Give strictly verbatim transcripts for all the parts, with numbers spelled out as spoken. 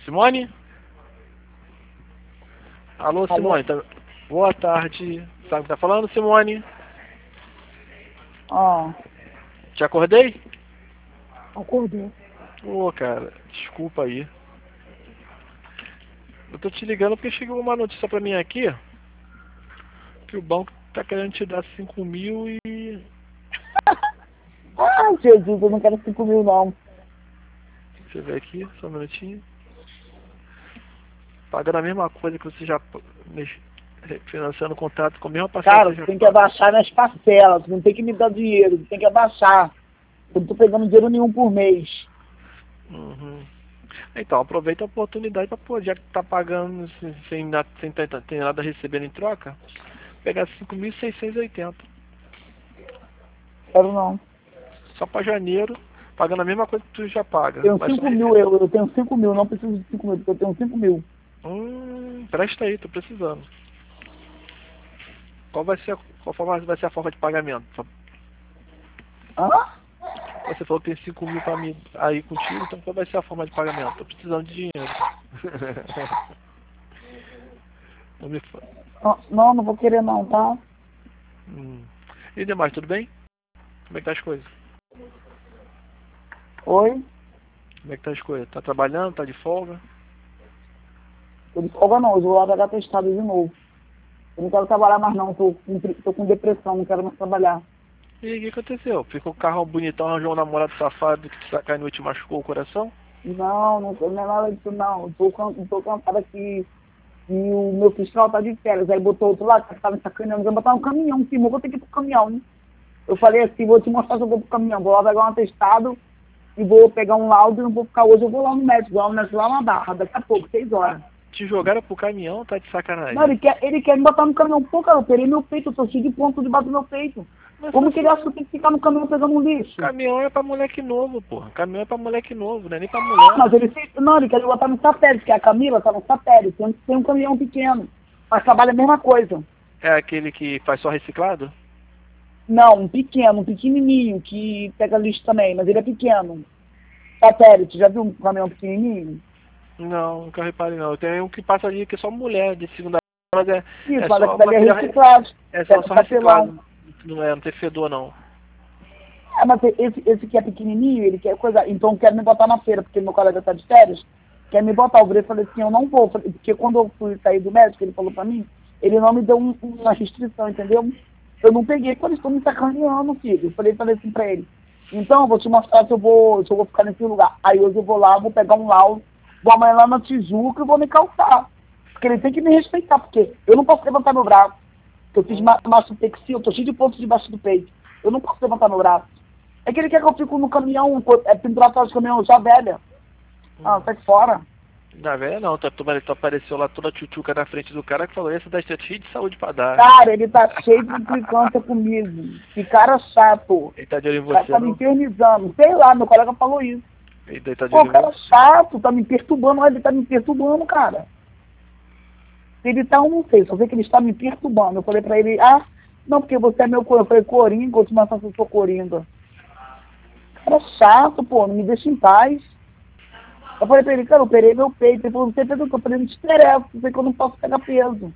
Simone? Alô, Alô? Simone. Tá... Boa tarde. Sabe o que tá falando, Simone? Ó, Te acordei? acordei. Ô, cara, desculpa aí. Eu tô te ligando porque chegou uma notícia pra mim aqui que o banco tá querendo te dar cinco mil e... Ah, Jesus, eu não quero cinco mil, não. Deixa eu ver aqui, só um minutinho. Pagando a mesma coisa que você já... Financiando o contrato com a mesma parcela Cara, que você você já tem que paga. abaixar minhas parcelas. Você não tem que me dar dinheiro. Você tem que abaixar. Eu não tô pegando dinheiro nenhum por mês. Uhum. Então, aproveita a oportunidade para poder, já que tá pagando sem, sem, na- sem ter, ter nada recebendo em troca, pegar cinco mil seiscentos e oitenta. Quero não. Só para janeiro, pagando a mesma coisa que tu já paga. Tenho Mas só... cinco mil, eu, eu tenho cinco mil, não preciso de cinco mil, porque eu tenho cinco mil. Hum, presta aí, tô precisando. Qual vai ser, a- qual forma vai ser a forma de pagamento? Hã? Você falou que tem cinco mil para mim aí contigo, então qual vai ser a forma de pagamento? Tô precisando de dinheiro. Não me fa... Não, não, não vou querer não, tá? hum. E demais, tudo bem? Como é que tá as coisas? Oi? Como é que tá as coisas? Tá trabalhando? Tá de folga? Eu de folga não, hoje eu vou lá pegar testado de novo. Eu não quero trabalhar mais não, tô com, tô com depressão, não quero mais trabalhar. E aí, o que aconteceu? Ficou com o carro bonitão, arranjou um namorado safado que te sacaneou e te machucou o coração? Não, não, não é nada disso não. Eu tô, can- eu tô cansada que, que o meu fiscal tá de férias. Aí botou outro lá, que tava me sacaneando, vai botar um caminhão, sim, eu vou ter que ir pro caminhão, né? Eu falei assim, vou te mostrar se eu vou pro caminhão. Vou lá pegar um atestado e vou pegar um laudo e não vou ficar hoje. Eu vou lá no médico, lá no médico lá na Barra, daqui a pouco, seis horas. Te jogaram pro caminhão, tá de Não, ele sacanagem. quer, ele quer me botar no caminhão. Pô, cara, eu operei meu peito, eu tô cheio de ponto debaixo do meu peito. Mas Como que ele você... acha que eu tenho que ficar no caminhão pegando um lixo? caminhão é pra moleque novo, porra. Caminhão é pra moleque novo, não é nem pra Ah, mulher. mas ele sempre, não, ele quer me botar no satélite, que a Camila tá no satélite, tem, tem um caminhão pequeno, mas trabalha a mesma coisa. É aquele que faz só reciclado? Não, um pequeno, um pequenininho, que pega lixo também, mas ele é pequeno. Satélite, já viu um caminhão pequenininho? Não, nunca reparei não. Eu tenho um que passa ali que é só mulher de segunda, mas é, Isso, é mas só aquilo ali é material, re- reciclado, é só, pega só papelão. reciclado. Não é, não tem fedor não. É, mas esse, esse que é pequenininho, ele quer coisa, então quer me botar na feira, porque meu colega tá de férias, quer me botar. Eu virei e falei assim, eu não vou, porque quando eu fui sair do médico, ele falou pra mim, ele não me deu um- uma restrição, entendeu? Eu não peguei, quando estou me sacaneando, filho. Eu falei, falei assim pra ele, então eu vou te mostrar se eu vou, se eu vou ficar nesse lugar. Aí hoje eu vou lá, vou pegar um laudo, vou amanhã lá na Tijuca e vou me calçar. Porque ele tem que me respeitar, porque eu não posso levantar meu braço. Eu fiz ma mastopexia, eu tô cheio de pontos debaixo do peito. Eu não posso levantar meu braço. É que ele quer que eu fique no caminhão, é pendurado atrás do caminhão, já velha. Ah, sai fora. Na velha não, tu, tu, tu apareceu lá toda tchutchuca na frente do cara que falou, esse daí tá cheio de saúde pra dar. Cara, ele tá cheio de implicância comigo. Que cara chato. Ele tá de olho em O cara você, tá me não? infernizando. Sei lá, meu colega falou isso. Ele daí tá de Pô, olho em cara você. chato, tá me perturbando. Olha, ele tá me perturbando, cara. Se ele tá, eu não sei, só sei que ele está me perturbando. Eu falei pra ele, ah, não, porque você é meu coringa. Eu falei, coringa, eu te matar se eu sou coringa. Cara chato, pô, não me deixa em paz. Eu falei pra ele, cara, eu operei meu peito. Ele falou, você fez o que? Eu falei, não te interessa, eu sei que eu não posso pegar peso.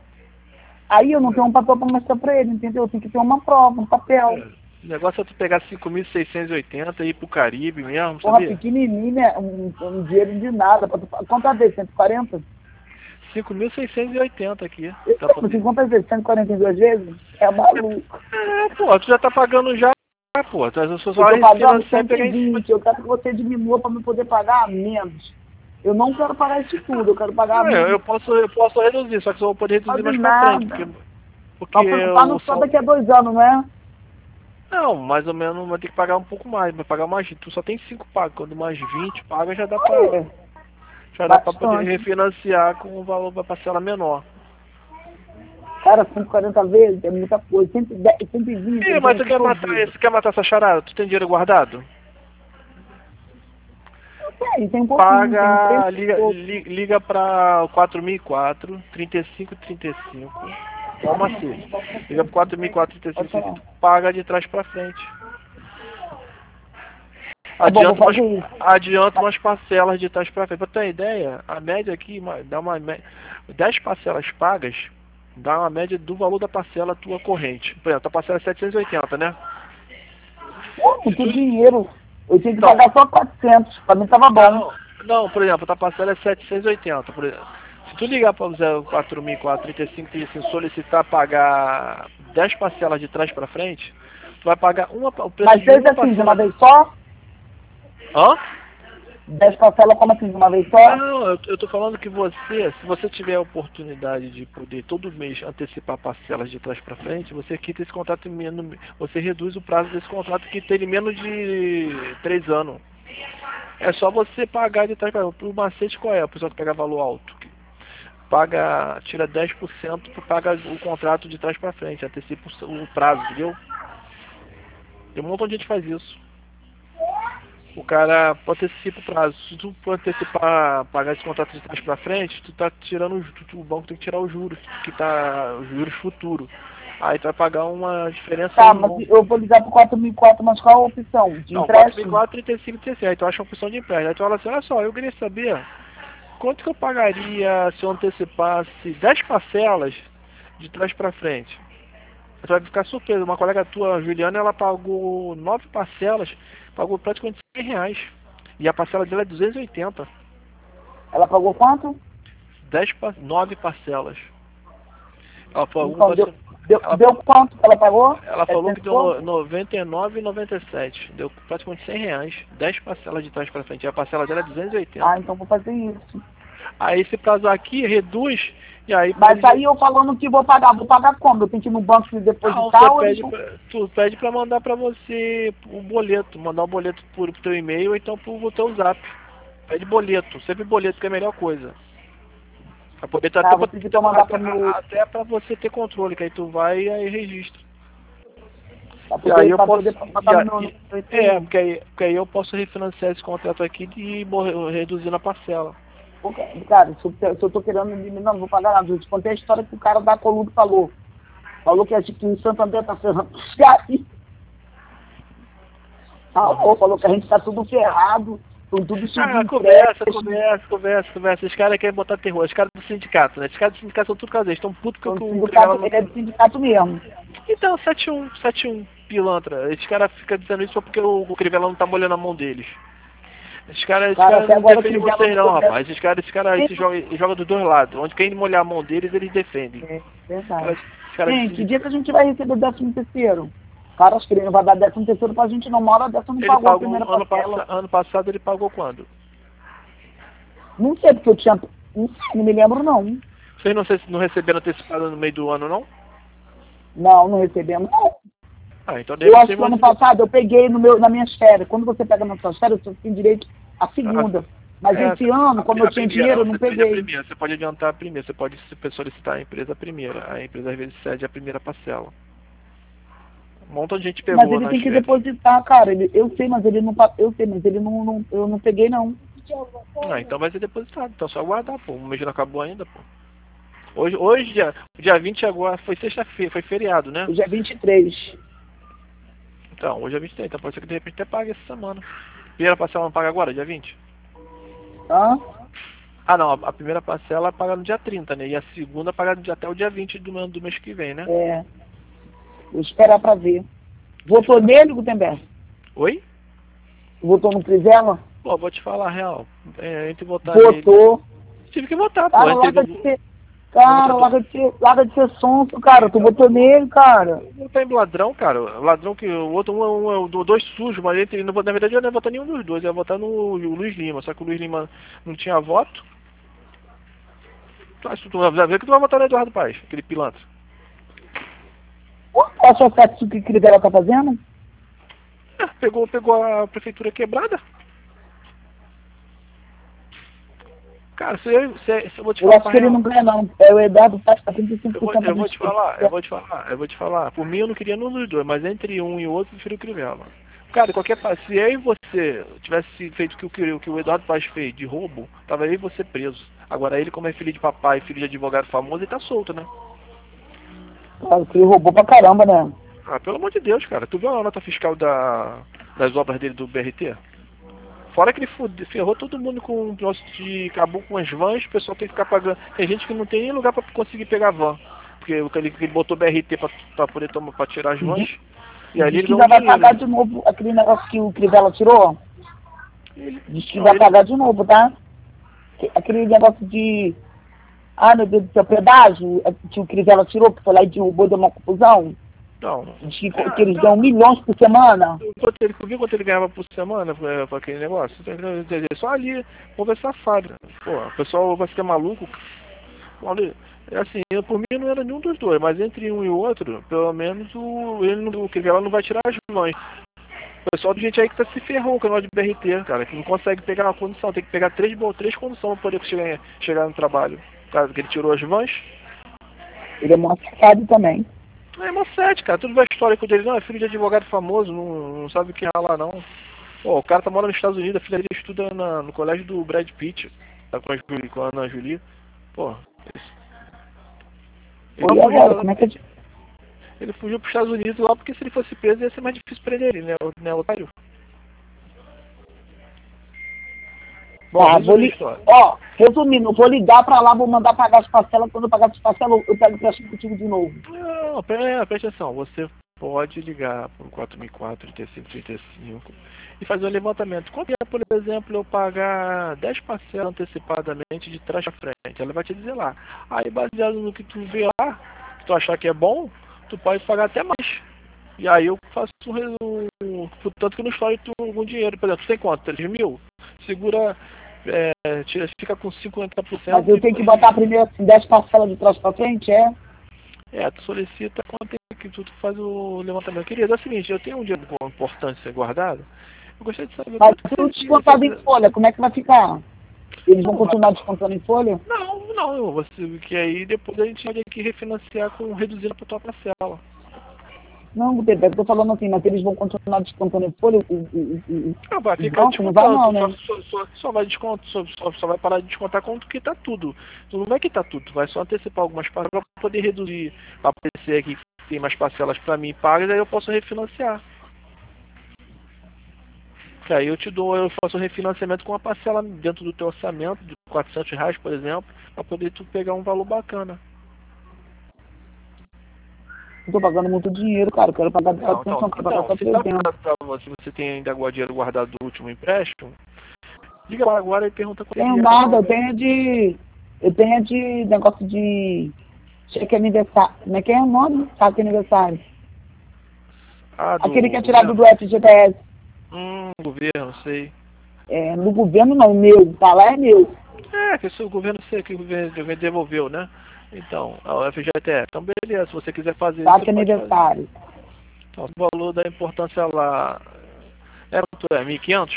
Aí eu não tenho um papel pra mostrar pra ele, entendeu? Eu tenho que ter uma prova, um papel. O negócio é tu pegar cinco mil seiscentos e oitenta e ir pro Caribe mesmo, Porra, sabia? pequenininho, né? Um, um dinheiro de nada. Pra tu, quantas vezes? cento e quarenta? cinco mil seiscentos e oitenta aqui. Eu Pra não sei poder. quantas vezes? cento e quarenta e duas vezes? É maluco. É, pô, tu já tá pagando já, pô. Tu só Eu tô vai pagando financiar e cento e pegar em cima vinte. de... Eu quero que você diminua pra me poder pagar menos. Eu não quero pagar isso tudo, eu quero pagar Não, eu menos. eu posso, eu posso reduzir, só que só vou poder reduzir Quase mais pra frente, porque, nada. porque Mas só o não só sol... daqui a dois anos, não é? Não, mais ou menos vai ter que pagar um pouco mais, vai pagar mais. Tu só tem cinco pagos, quando mais vinte paga já dá pra, Olha, já dá pra poder bastante. refinanciar com um valor da parcela menor. Cara, cento e quarenta vezes é muita coisa. cento e dez, cento e vinte, Ih, eu mas tenho tu aqui quer matar, produzido. você quer matar essa charada? Tu tem dinheiro guardado? Tem, tem um pouquinho, tem três Paga, liga, pouco. li- liga pra quatro mil e quatro, trinta e cinco, trinta e cinco. Ó o macete. Liga pro quatro mil e quatro, trinta e cinco, Pode que falar. tu paga de trás pra frente. Adianta, vou umas, fazer isso. adianta umas parcelas de trás pra frente. Pra ter uma ideia, a média aqui uma- dá uma média. dez parcelas pagas dá uma média do valor da parcela tua corrente. Por exemplo, a parcela é setecentos e oitenta, né? Pô, Se muito tu, dinheiro. Eu tinha que então, pagar só quatrocentos. Pra mim tava bom. não, não, por exemplo, a parcela é setecentos e oitenta. Por exemplo. Se tu ligar para o zero quatro mil e quatrocentos e trinta e cinco e assim, solicitar pagar dez parcelas de trás para frente, tu vai pagar uma, o preço Mas de fez uma assim, de uma parcela. vez só? Hã? dez parcelas como assim, de uma vez só? Não, eu, eu tô falando que você, se você tiver a oportunidade de poder todo mês antecipar parcelas de trás para frente, você quita esse contrato em menos, você reduz o prazo desse contrato que tem em menos de três anos. É só você pagar de trás para frente. O macete qual é? A pessoa que pega valor alto. Paga, tira dez por cento para pagar o contrato de trás para frente, antecipa o prazo, entendeu? Tem um montão de gente que faz isso. O cara antecipa o prazo. Se tu for antecipar, pagar esse contrato de trás para frente, tu tá tirando os, tu, o banco tem que tirar os juros, que tá os juros futuros. Aí tu vai pagar uma diferença Tá, aí, mas bom. eu vou ligar pro quatro mil e quatro, mas qual a opção? De Não, quatro mil e empréstimo? quatrocentos, trinta e cinco, trinta e seis. Aí tu acha uma opção de empréstimo. Aí tu fala assim, olha só, eu queria saber quanto que eu pagaria se eu antecipasse dez parcelas de trás para frente. Você vai ficar surpreso. Uma colega tua, a Juliana, ela pagou nove parcelas, pagou praticamente cem reais. E a parcela dela é duzentos e oitenta. Ela pagou quanto? Dez, pa- nove parcelas. Ela pagou, Então, deu, deu, ela, deu quanto que ela pagou? ela falou que setecentos e deu no- pouco? noventa e nove e noventa e sete. Deu praticamente cem reais. Dez parcelas de trás para frente. E a parcela dela é duzentos e oitenta. Ah, então vou fazer isso. Aí esse prazo aqui reduz. E aí Mas pode. aí eu falando que vou pagar, vou pagar como? Eu tenho que ir no banco e Não, você depositar ou pede então... pra, tu pede pra mandar pra você o boleto, mandar o boleto por pro teu e-mail ou então pro teu zap. Pede boleto, sempre boleto que é a melhor coisa. Pra poder Tá, até, vou pra- pedir pra mandar pro meu... até pra você ter controle, que aí tu vai e aí registra. Pra E aí poder, eu pra posso. poder E, mandar no a- meu... e- é, porque aí, porque aí eu posso refinanciar esse contrato aqui e mor- reduzir na parcela. Pô, cara, se eu, se eu tô querendo eliminar, não vou pagar nada. Eu te contei a história que o cara da Coludo falou. Falou que acho que em Santo André tá ferrando. Falou, falou que a gente tá tudo ferrado, estão tudo Ah, subindo conversa, crédito, conversa, conversa, conversa. Os caras querem botar terror, os caras do sindicato, né? Os caras do sindicato são tudo caseiros, estão putos então, porque o o Crivella sindicato, não. ele é do sindicato mesmo. Então, sete um, sete um, pilantra. Esses caras ficam dizendo isso só porque o, o Crivella não tá molhando a mão deles. Esses caras, esses Cara, caras até não agora o defendem Crivella vocês não não, deu rapaz. Esses caras, esses caras esses jogam, jogam dos dois lados. Onde quem molhar a mão deles, eles defendem. É, Os verdade. caras, os caras Gente, do que dia que sindicato. a gente vai receber o décimo terceiro? Cara, acho que ele não vai dar décimo terceiro pra gente não. Uma hora dessa não Ele pagou a pagou, primeira ano, parcela. passa, ano passado ele pagou quando? Não sei, porque eu tinha... Não sei, não me lembro não. Vocês não, se- não receberam antecipado no meio do ano, não? Não, não recebemos não. Ah, então Eu deve acho ser que ano você. passado eu peguei no meu, nas minhas férias. Quando você pega nas suas férias, você tem direito à segunda. Mas É, esse ano, a, como eu a tinha primeira, dinheiro, eu não você pede a peguei. primeira, você pode adiantar a primeira, você pode solicitar a empresa a primeira. A empresa às vezes cede a primeira parcela. Um montão de gente pegou Mas ele nas tem que férias. depositar, cara. Ele, eu sei, mas ele não... pa- Eu sei, mas ele não... não eu não peguei, não. Ah, então vai ser depositado, então é só aguardar, pô. O mês não acabou ainda, pô. Hoje, hoje dia, dia vinte agora, foi sexta-feira, foi feriado, né? Hoje é vinte e três. Então, hoje é vinte e três, então pode ser que de repente até pague essa semana. Primeira parcela não paga agora, dia vinte? Hã? Ah não, a, a primeira parcela paga no dia trinta, né? E a segunda paga no dia- até o dia vinte do, ano- do mês que vem, né? É. Vou esperar pra ver. Votou nele, Gutenberg? Oi? Votou no Crivella? Pô, vou te falar a real. É, entre votar nele. Votou. Tive que votar, pô. Cara, Entre larga vo- de ser... Cara, votador. larga de ser, larga de ser sonso, cara. Tu votou nele, cara. Votar em ladrão, cara. Ladrão que o outro, um é um, é um, dois sujos, mas entre, não, na verdade eu não ia votar nenhum dos dois, eu ia votar no Luiz Lima, só que o Luiz Lima não tinha voto. Tu acha que tu vai ver que tu vai votar no Eduardo Paes, aquele pilantra. Pô, acha certo o que o Crivella tá fazendo? É, pegou, pegou a prefeitura quebrada. Cara, se eu, se, se eu vou te Eu falar acho pra que ele real, não ganha, não. É o Eduardo Paes, tá trinta e cinco eu por vou, cento eu do vou te inscrito. falar, eu vou te falar, eu vou te falar. Por mim eu não queria nenhum dos dois, mas entre um e o outro eu prefiro o Crivella. Cara, qualquer se eu e você tivesse feito o que o, que o que o Eduardo Paes fez de roubo, tava eu e você preso. Agora ele, como é filho de papai, filho de advogado famoso, ele tá solto, né? Cara, que ele roubou pra caramba, né? Ah, pelo amor de Deus, cara. Tu viu a nota fiscal da, das obras dele do B R T? Fora que ele fude, ferrou todo mundo com o negócio de... Acabou com as vans, o pessoal tem que ficar pagando. Tem gente que não tem nem lugar pra conseguir pegar van. Porque ele, ele botou B R T pra, pra poder tomar, pra tirar as vans. Uhum. E ali Diz ele que ganhou ainda vai dinheiro. pagar de novo aquele negócio que o Crivella tirou. Ele, Diz que não, vai ele, pagar de novo, tá? Que- Aquele negócio de... Ah, meu Deus do céu, pedágio é, que o Crivella tirou, que foi lá e derrubou, deu uma confusão. não. Diz que, Ah, que eles não. ganham milhões por semana. Quanto ele, viu quanto ele ganhava por semana pra, pra aquele negócio? Só ali, povo é safado. Pô, o pessoal vai ficar maluco. Olha, é assim, eu, por mim não era nenhum dos dois, mas entre um e o outro, pelo menos o, ele não, o Crivella não vai tirar as mães. O pessoal de gente aí que tá se ferrou com o negócio de B R T, cara, que não consegue pegar uma condição, tem que pegar três, três condições pra poder chegar, chegar no trabalho. Caso que ele tirou as vans. Ele é mó safado também. É uma sete, cara. Tudo vai histórico dele. Não, é filho de advogado famoso, não, não sabe o que é lá, não. Pô, o cara tá morando nos Estados Unidos, a filha dele estuda na, no colégio do Brad Pitt. Tá com a, Julie, com a Ana Julie. Pô, esse... ele, Pô, e fugiu, agora, como é que é? ele fugiu pros Estados Unidos lá porque se ele fosse preso ia ser mais difícil prender ele, né, né otário? Bom, Tá, vou li... Ó, resumindo, vou ligar pra lá, vou mandar pagar as parcelas. Quando eu pagar as parcelas, eu pego o empréstimo contigo de novo. Não, presta, presta atenção. Você pode ligar para o quatro mil e quatro, trinta e cinco, trinta e cinco e fazer um levantamento. Quanto é, por exemplo, eu pagar dez parcelas antecipadamente de trás para frente? Ela vai te dizer lá. Aí, baseado no que tu vê lá, que tu achar que é bom, tu pode pagar até mais. E aí eu faço um... um tanto que não estoure tu algum dinheiro. Por exemplo, tu tem quanto? três mil? Segura... É, tira, fica com cinquenta por cento. Mas eu tenho que botar primeiro assim, dez parcelas de trás pra frente, é? É, tu solicita quanto é que tu, tu faz o levantamento. Querido, é o seguinte, eu tenho um dinheiro importante ser guardado. Eu gostaria de saber... Mas se eu descontado em folha, como é que vai ficar? Eles vão continuar descontando em folha? Não, não, você, que aí depois a gente pode aqui refinanciar com reduzindo a tua parcela. Não, Pedro, eu tô falando assim, mas eles vão continuar descontando em folha? O, o, o, Não, vai ficar não, não vai não, né? Só, só, só, só vai desconto, só, só, só vai parar de descontar quanto que tá tudo. Tu não vai quitar tudo, tu vai só antecipar algumas parcelas para poder reduzir, para aparecer aqui que tem mais parcelas para mim pagas, aí eu posso refinanciar. Que aí eu te dou, eu faço um refinanciamento com uma parcela dentro do teu orçamento, de quatrocentos reais, por exemplo, para poder tu pegar um valor bacana. Eu tô pagando muito dinheiro, cara. Eu quero pagar de Não, quatrocentos, então, quero pagar então, só se, tá, trezentos. pra você, você tem ainda dinheiro guardado do último empréstimo, liga lá agora e pergunta quanto Tenho é nada, eu tenho de... Eu tenho de negócio de... Cheque aniversário. Como é que é o nome? Cheque aniversário. Ah, do Aquele que é tirado governo? do F G T S. Hum, governo, sei. É, no governo não, meu. Tá lá é meu. É, que se o governo sei que o governo, o governo devolveu, né? Então, a F G T S. Então, beleza, se você quiser fazer isso, Cheque você pode aniversário. fazer. Então, o valor da importância lá é quanto é? mil e quinhentos?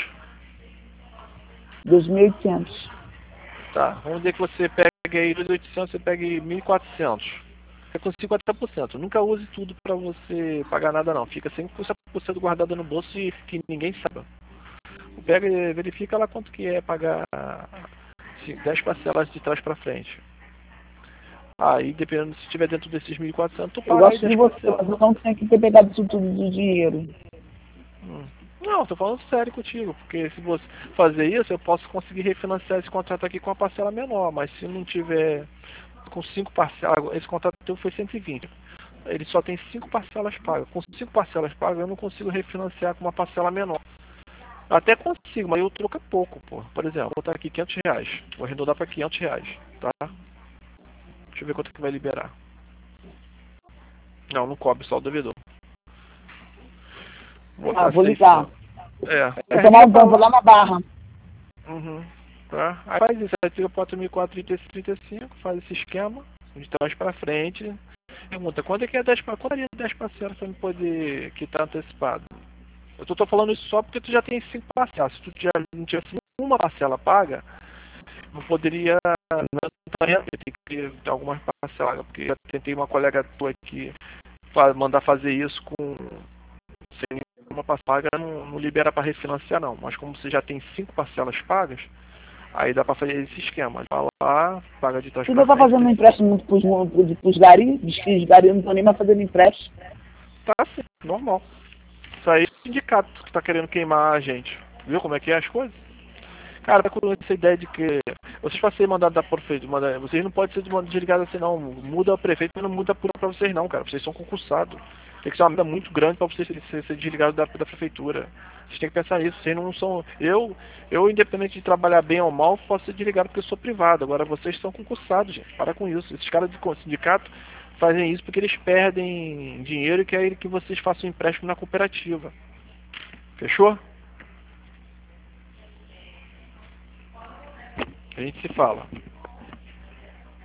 dois mil e oitocentos. Tá, vamos dizer que você pega aí dois mil e oitocentos, você pega aí mil e quatrocentos. É com cinquenta por cento. Nunca use tudo para você pagar nada não. Fica cinquenta por cento guardado no bolso e que ninguém saiba. Pega e verifica lá quanto que é pagar dez parcelas de trás para frente. Aí, dependendo, se estiver dentro desses mil e quatrocentos, tu Eu paga aí gosto de dez você, parcelas. mas eu não tenho que ter pegado isso tudo de dinheiro. Hum. Não, tô falando sério contigo, porque se você fazer isso, eu posso conseguir refinanciar esse contrato aqui com uma parcela menor, mas se não tiver com cinco parcelas, esse contrato teu foi cento e vinte, ele só tem cinco parcelas pagas. Com cinco parcelas pagas, eu não consigo refinanciar com uma parcela menor. Até consigo, mas eu troco pouco, pô. Por exemplo, vou botar aqui quinhentos reais, vou arredondar para quinhentos reais, tá? Deixa eu ver quanto que vai liberar. Não, não cobre só o devedor. Vou Ah, vou ligar. É. Eu tomar um banho, vou lá na Barra. Uhum. Tá? Aí faz isso, aí fica quatro mil e quatrocentos, trinta e trinta e cinco, faz esse esquema, de trás pra frente. Pergunta, quanto é que é dez parcelas? Quanto é dez parcelas pra me poder quitar antecipado? Eu tô, tô falando isso só porque tu já tem cinco parcelas. Se tu já não tivesse uma parcela paga, eu poderia não tem que ter algumas parcelas, porque eu tentei uma colega tua aqui mandar fazer isso com sem uma parcela paga, não, não libera para refinanciar não, mas como você já tem cinco parcelas pagas, aí dá para fazer esse esquema, vai lá, paga de trás Você pra não tá frente. fazendo um empréstimo pros, pros, pros gari? Diz que os gari não estão nem mais fazendo empréstimo. Tá sim, normal. Isso aí é o sindicato que tá querendo queimar a gente. Viu como é que é as coisas? Cara, com essa ideia de que vocês podem ser mandados da prefeitura, manda- vocês não podem ser desligados assim não, muda o prefeito, mas não muda a pra vocês não, cara, vocês são concursados. Tem que ser uma merda muito grande pra vocês serem ser, ser desligados da, da prefeitura. Vocês têm que pensar nisso, vocês não são... Eu, eu, independente de trabalhar bem ou mal, posso ser desligado porque eu sou privado. Agora vocês são concursados, gente, para com isso. Esses caras de sindicato fazem isso porque eles perdem dinheiro e querem que vocês façam um empréstimo na cooperativa. Fechou? A gente se fala.